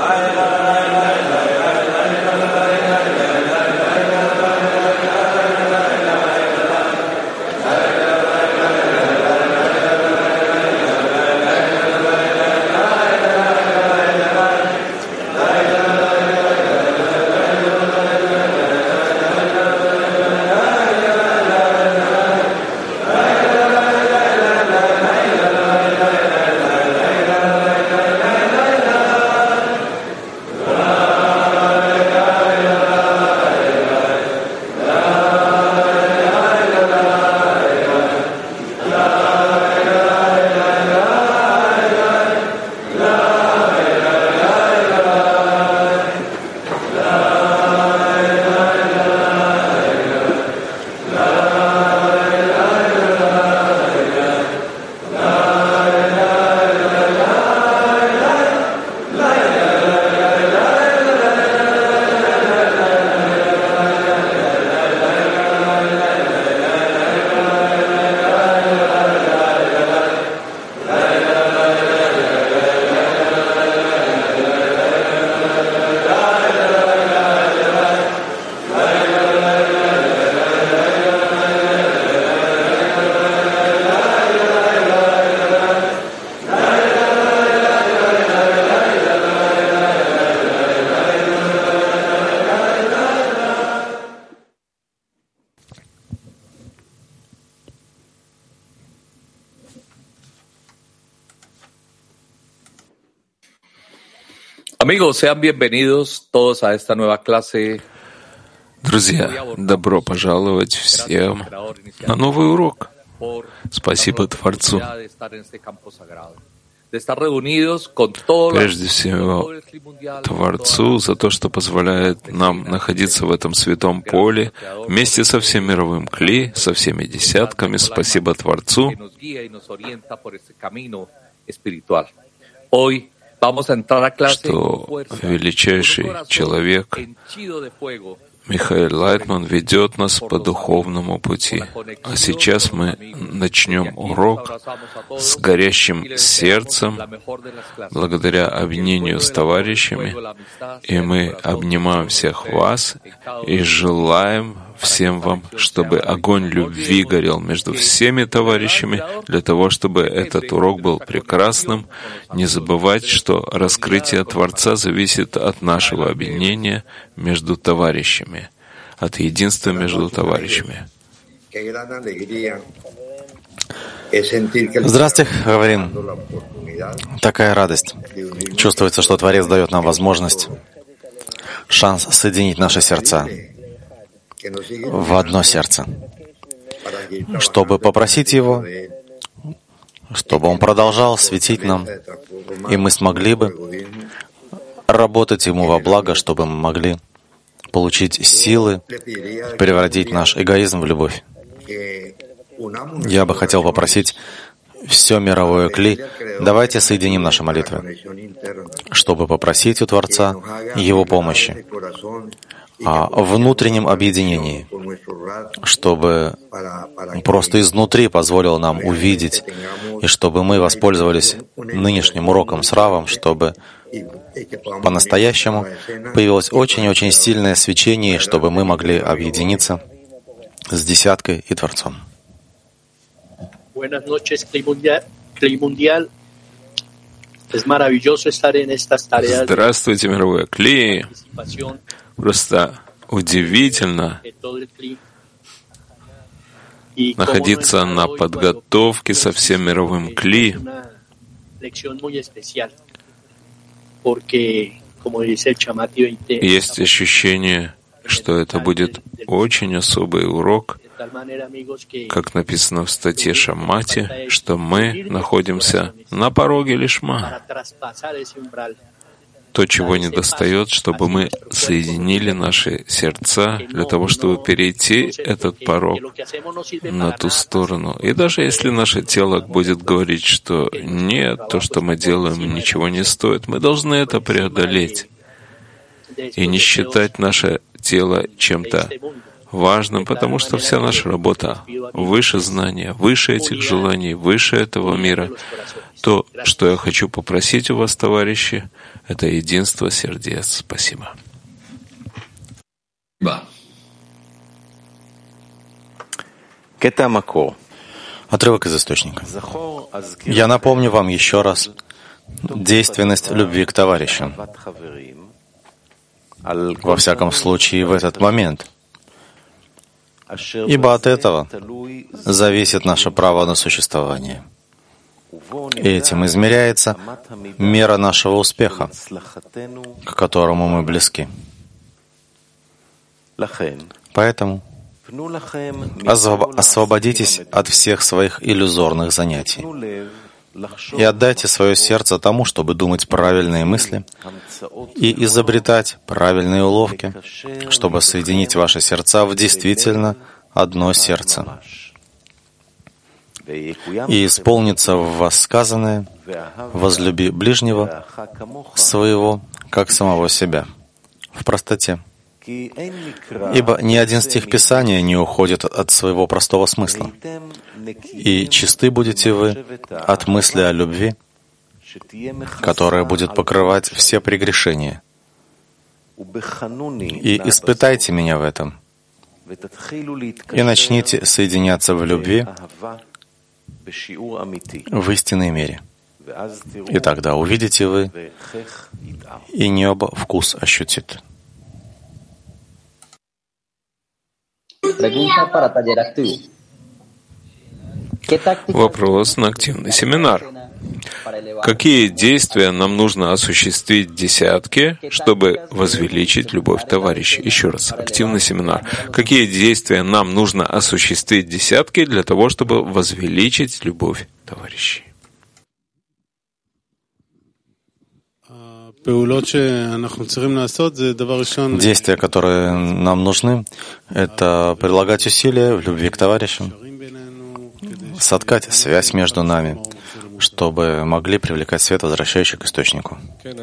Amigos, sean bienvenidos todos a esta nueva clase. Друзья, добро пожаловать всем на новый урок. Спасибо Творцу. Прежде всего, Творцу за то, что позволяет нам находиться в этом святом поле вместе со всем мировым Кли, со всеми десятками. Спасибо Творцу. Что величайший человек Михаил Лайтман ведет нас по духовному пути. А сейчас мы начнем урок с горящим сердцем, благодаря объединению с товарищами. И мы обнимаем всех вас и желаем всем вам, чтобы огонь любви горел между всеми товарищами, для того, чтобы этот урок был прекрасным. Не забывать, что раскрытие Творца зависит от нашего объединения между товарищами, от единства между товарищами. Здравствуйте, говорим. Такая радость. Чувствуется, что Творец дает нам возможность, шанс соединить наши сердца в одно сердце, чтобы попросить Его, чтобы Он продолжал светить нам, и мы смогли бы работать Ему во благо, чтобы мы могли получить силы, превратить наш эгоизм в любовь. Я бы хотел попросить все мировое Кли, давайте соединим наши молитвы, чтобы попросить у Творца Его помощи, о внутреннем объединении, чтобы просто изнутри позволил нам увидеть, и чтобы мы воспользовались нынешним уроком с Равом, чтобы по-настоящему появилось очень-очень сильное свечение, чтобы мы могли объединиться с десяткой и Творцом. Здравствуйте, мировое Кли! Просто удивительно находиться на подготовке со всем мировым Кли. Есть ощущение, что это будет очень особый урок, как написано в статье Шамати, что мы находимся на пороге Лишма. То, чего недостает, чтобы мы соединили наши сердца для того, чтобы перейти этот порог на ту сторону. И даже если наше тело будет говорить, что нет, то, что мы делаем, ничего не стоит, мы должны это преодолеть и не считать наше тело чем-то важным, потому что вся наша работа выше знания, выше этих желаний, выше этого мира. То, что я хочу попросить у вас, товарищи, это единство сердец. Спасибо. Отрывок из источника. Я напомню вам еще раз действенность любви к товарищам. Во всяком случае, в этот момент. Ибо от этого зависит наше право на существование. И этим измеряется мера нашего успеха, к которому мы близки. Поэтому освободитесь от всех своих иллюзорных занятий и отдайте свое сердце тому, чтобы думать правильные мысли и изобретать правильные уловки, чтобы соединить ваши сердца в действительно одно сердце. И исполнится в вас сказанное: «Возлюби ближнего своего, как самого себя», в простоте. Ибо ни один стих Писания не уходит от своего простого смысла. И чисты будете вы от мысли о любви, которая будет покрывать все прегрешения. И испытайте меня в этом, и начните соединяться в любви в истинной мере. И тогда увидите вы, и небо вкус ощутит. Вопрос на активный семинар. Какие действия нам нужно осуществить в десятке, чтобы возвеличить любовь товарищей? Еще раз, активный семинар. Какие действия нам нужно осуществить в десятке для того, чтобы возвеличить любовь товарищей? Действия, которые нам нужны, это прилагать усилия в любви к товарищам, соткать связь между нами, чтобы могли привлекать свет, возвращающий к источнику.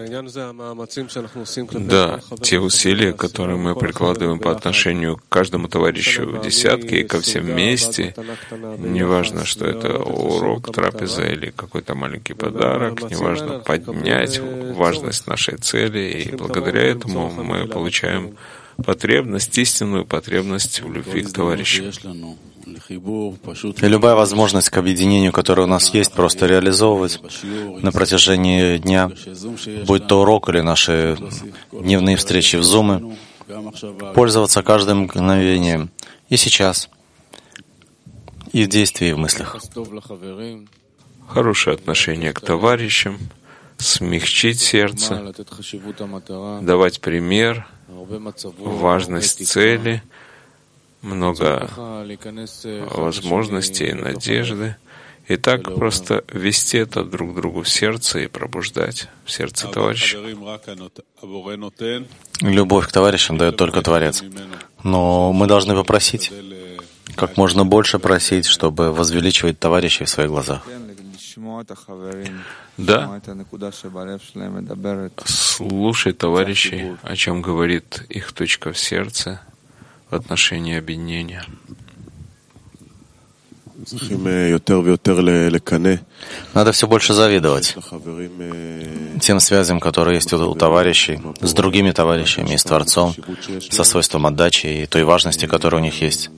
Да, те усилия, которые мы прикладываем по отношению к каждому товарищу в десятке и ко всем вместе, неважно, что это урок, трапеза или какой-то маленький подарок, неважно, поднять важность нашей цели, и благодаря этому мы получаем потребность, истинную потребность в любви к товарищам. И любая возможность к объединению, которая у нас есть, просто реализовывать на протяжении дня, будь то урок или наши дневные встречи в Zoom, пользоваться каждым мгновением и сейчас, и в действии, и в мыслях. Хорошее отношение к товарищам, смягчить сердце, давать пример, важность цели, много возможностей и надежды. И так просто ввести это друг другу в сердце и пробуждать в сердце товарища. Любовь к товарищам дает только Творец. Но мы должны попросить, как можно больше просить, чтобы возвеличивать товарищей в своих глазах. Да, слушай товарищей, о чем говорит их точка в сердце в отношении объединения. Надо все больше завидовать тем связям, которые есть у товарищей, с другими товарищами и с Творцом, со свойством отдачи и той важности, которая у них есть.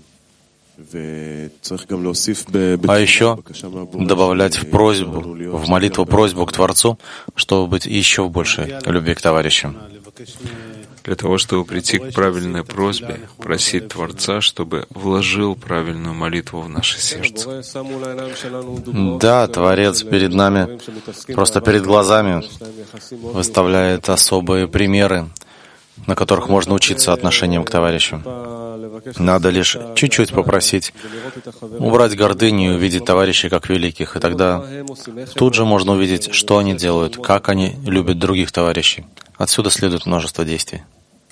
А еще добавлять в просьбу, в молитву просьбу к Творцу, чтобы быть еще в большей любви к товарищам. Для того, чтобы прийти к правильной просьбе, просить Творца, чтобы вложил правильную молитву в наше сердце. Да, Творец перед нами, просто перед глазами выставляет особые примеры, на которых можно учиться отношениям к товарищам. Надо лишь чуть-чуть попросить, убрать гордыню и увидеть товарищей как великих, и тогда тут же можно увидеть, что они делают, как они любят других товарищей. Отсюда следует множество действий.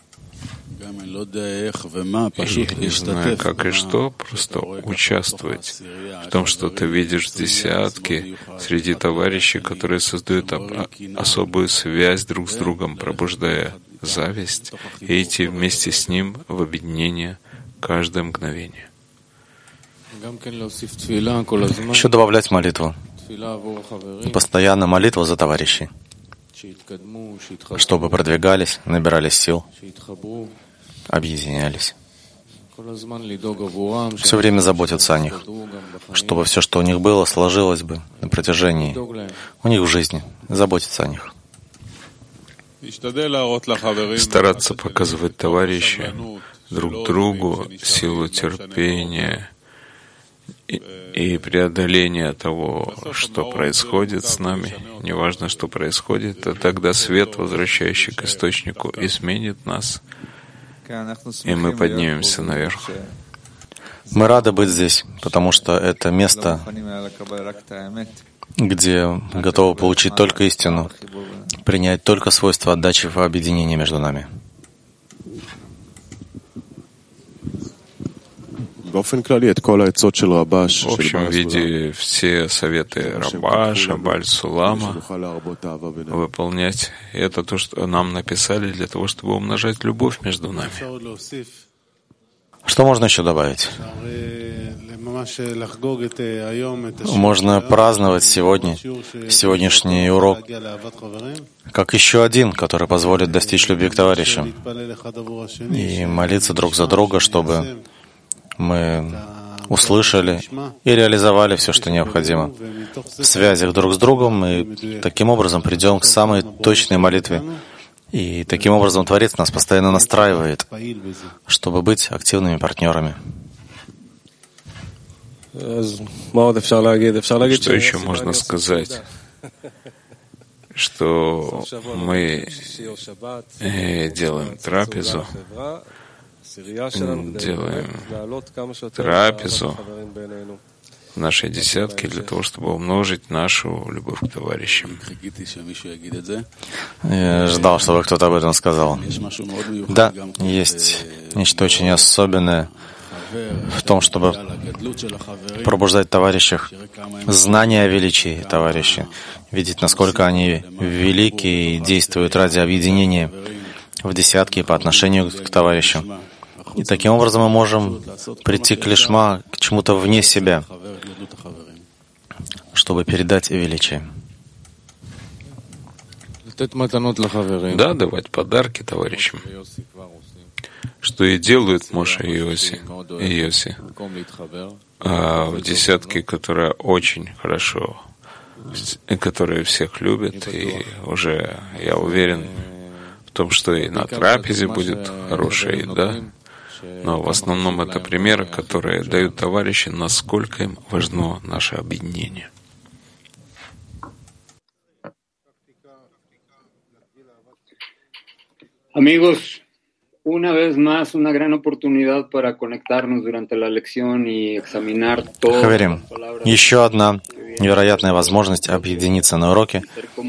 И не знаю, как и что, просто участвовать в том, что ты видишь десятки среди товарищей, которые создают особую связь друг с другом, пробуждая зависть, и идти вместе с ним в объединение каждое мгновение. Еще добавлять молитву. Постоянно молитва за товарищей, чтобы продвигались, набирались сил, объединялись. Все время заботиться о них, чтобы все, что у них было, сложилось бы на протяжении у них в жизни. Заботиться о них. Стараться показывать товарищам друг другу силу терпения и преодоления того, что происходит с нами, неважно, что происходит, а тогда свет, возвращающий к источнику, изменит нас, и мы поднимемся наверх. Мы рады быть здесь, потому что это место, где готовы получить только истину, принять только свойства отдачи в объединении между нами. В общем виде все советы Рабаша, Баль-Сулама выполнять. И это то, что нам написали для того, чтобы умножать любовь между нами. Что можно еще добавить? Можно праздновать сегодняшний урок как еще один, который позволит достичь любви к товарищам и молиться друг за друга, чтобы мы услышали и реализовали все, что необходимо в связях друг с другом, и таким образом придем к самой точной молитве. И таким образом Творец нас постоянно настраивает, чтобы быть активными партнерами. Что еще можно сказать? Что мы делаем трапезу в нашей десятке для того, чтобы умножить нашу любовь к товарищам. Я ждал, чтобы кто-то об этом сказал. Да, есть нечто очень особенное в том, чтобы пробуждать в товарищах знание о величии товарищей, видеть, насколько они велики и действуют ради объединения в десятке по отношению к товарищам. И таким образом мы можем прийти к лишма, к чему-то вне себя, чтобы передать величие. Да, давать подарки товарищам, что и делают Моше и Йоси. А в десятке, которая очень хорошо, которые всех любят, и уже я уверен в том, что и на трапезе будет хорошая еда. Но в основном это примеры, которые дают товарищи, насколько им важно наше объединение. Amigos, una vez más, una gran oportunidad para conectarnos durante la lección y examinar todo. Хаверим, еще одна невероятная возможность объединиться на уроке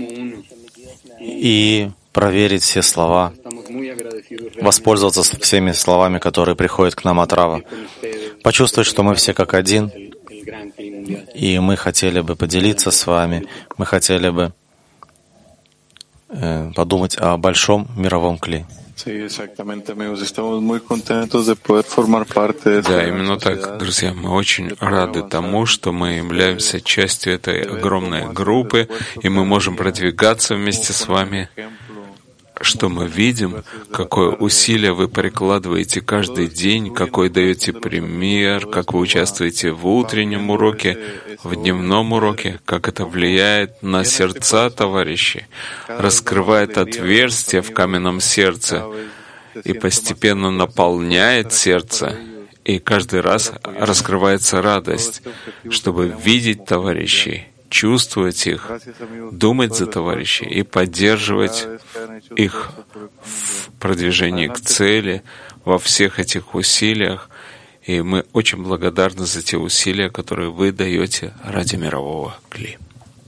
и проверить все слова, воспользоваться всеми словами, которые приходят к нам от Рава, почувствовать, что мы все как один, и мы хотели бы поделиться с вами, мы хотели бы подумать о большом мировом кли. Да, именно так, друзья. Мы очень рады тому, что мы являемся частью этой огромной группы, и мы можем продвигаться вместе с вами, что мы видим, какое усилие вы прикладываете каждый день, какой даете пример, как вы участвуете в утреннем уроке, в дневном уроке, как это влияет на сердца товарищей, раскрывает отверстия в каменном сердце и постепенно наполняет сердце, и каждый раз раскрывается радость, чтобы видеть товарищей, чувствовать их, думать за товарищей и поддерживать их в продвижении к цели, во всех этих усилиях. И мы очень благодарны за те усилия, которые вы даете ради мирового кли.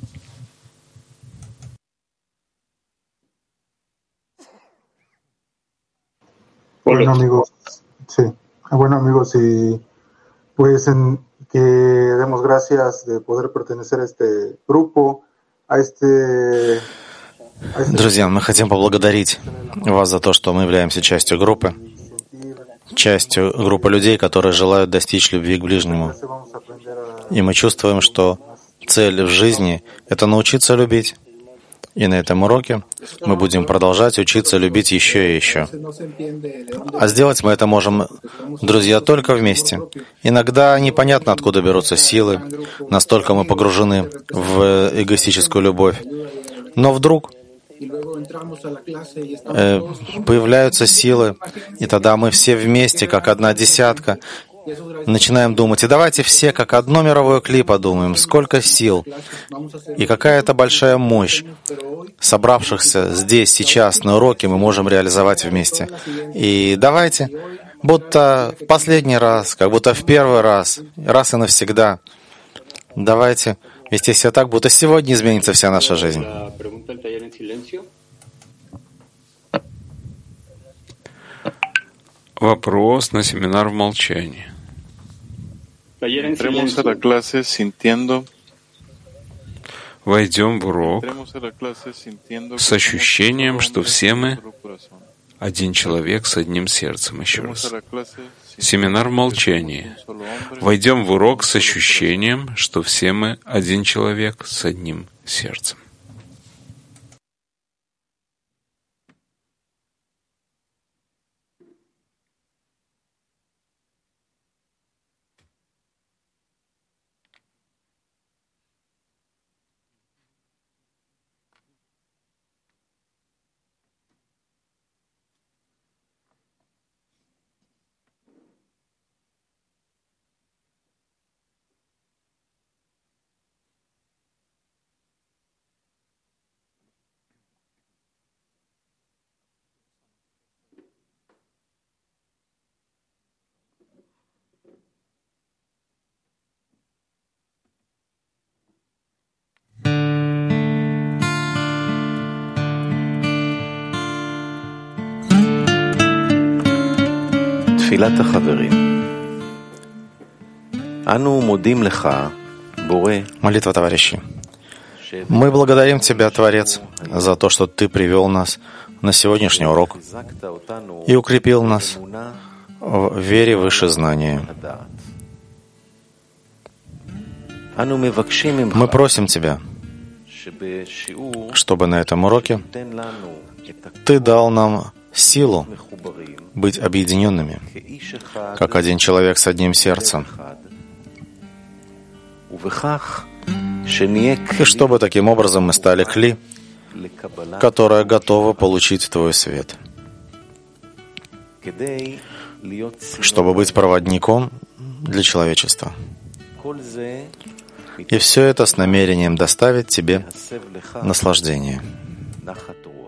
Bueno, amigos, sí. Bueno, amigos, y pues que demos gracias de poder pertenecer a este grupo, a este... Друзья, мы хотим поблагодарить вас за то, что мы являемся частью группы, частью группы людей, которые желают достичь любви к ближнему. И мы чувствуем, что цель в жизни — это научиться любить. И на этом уроке мы будем продолжать учиться любить еще и еще. А сделать мы это можем, друзья, только вместе. Иногда непонятно, откуда берутся силы, настолько мы погружены в эгоистическую любовь. Но вдруг появляются силы, и тогда мы все вместе, как одна десятка, начинаем думать. И давайте все, как одно мировое кли, подумаем, сколько сил и какая это большая мощь собравшихся здесь, сейчас, на уроке мы можем реализовать вместе. И давайте, будто в последний раз, как будто в первый раз, раз и навсегда, давайте вести себя так, будто сегодня изменится вся наша жизнь. Вопрос на семинар в молчании. Войдем в урок с ощущением, что все мы один человек с одним сердцем. Еще раз. Семинар в молчании. Войдем в урок с ощущением, что все мы один человек с одним сердцем. Молитва товарищей. Мы благодарим Тебя, Творец, за то, что Ты привел нас на сегодняшний урок и укрепил нас в вере выше знания. Мы просим Тебя, чтобы на этом уроке Ты дал нам силу быть объединенными, как один человек с одним сердцем, и чтобы таким образом мы стали кли, которое готово получить Твой свет, чтобы быть проводником для человечества. И все это с намерением доставить Тебе наслаждение.